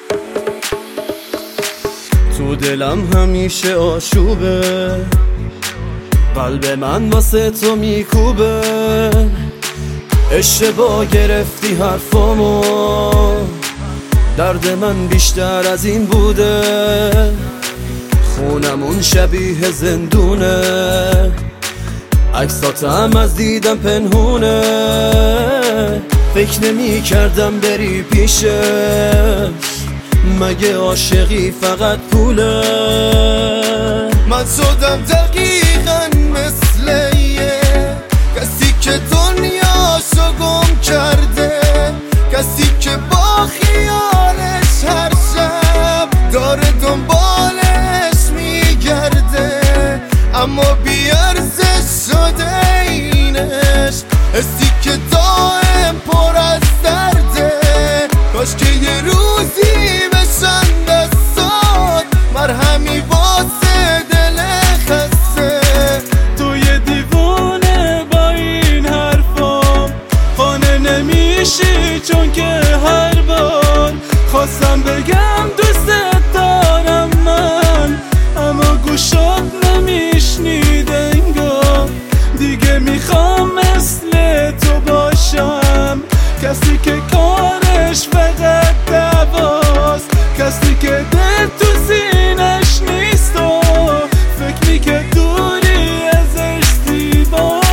تو دلم همیشه آشوبه، قلب من واسه تو میکوبه. اشتباه گرفتی حرفامو، درد من بیشتر از این بوده. خونمون شبیه زندونه، عکساتم از دیدم پنهونه. فکر نمی کردم بری پیشش، مگه عاشقی فقط پوله؟ من شدم دقیقا مثل یه کسی که دنیاشو گم کرده، کسی که با خیالش هر شب داره دنبالش میگرده، اما بیارزش شده اینش. حسی که دائم پر از درده، کاش که یه روزی بشن دستات مرهمی واسه دل خسته. تو یه دیوونه با این حرفام، خانه نمیشی چون که هر بار خواستم بگم دوست دارم من، اما گوشات نمیشنید انگار. دیگه میخوام مثل تو باشم، کسی که کارش فقط دعواست، کسی که دل تو سینش نیست و فکر میکرد دوری ازش زیباست.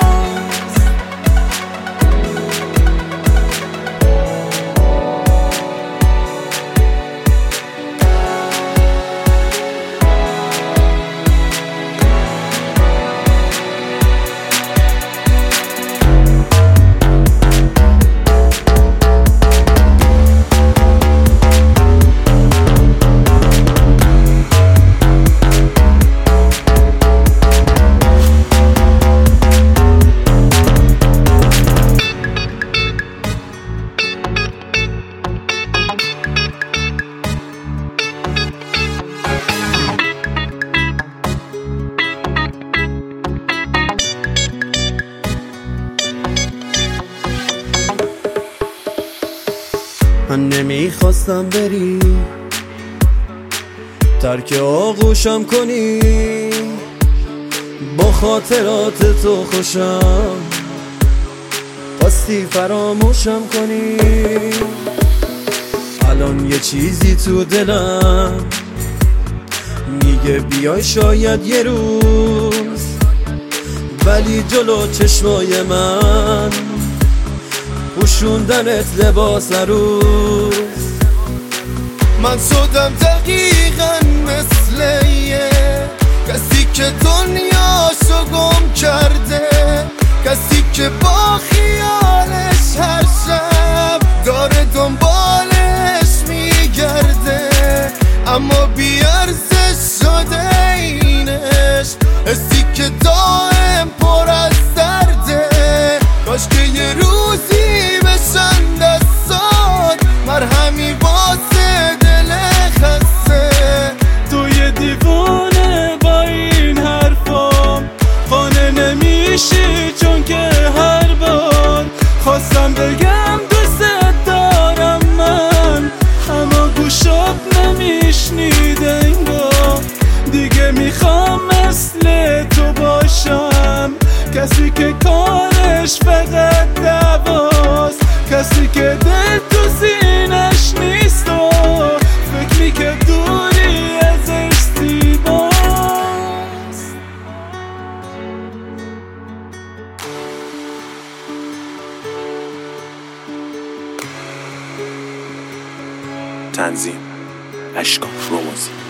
من نمیخواستم بری، ترک آغوشم کنی، با خاطرات تو خوشم خواستی فراموشم کنی. الان یه چیزی تو دلم میگه بیای شاید یه روز، ولی جلو چشمای من پوشوندنت لباس روز. من شدم دقیقا مثل یه کسی که دنیاشو گم کرده، کسی که با خیالش هر شب داره دنبالش میگرده، اما بیارزش شده اینش. حسی که دائم پر از درده، کاش که یه روزی بشن دستات مرهمی واسه دل خسته. تو یه دیوونه با این حرفام، خانه نمیشی چون که هر بار خواستم بگم دوست دارم من، اما گوشات نمیشنید انگار. دیگه میخوام مثل تو باشم، کسی که کارش فقط دعواست، کسی که دل تو سینش نیست و فکر میکرد دوری ازش زیباست. تنظیم اشکان روموزی.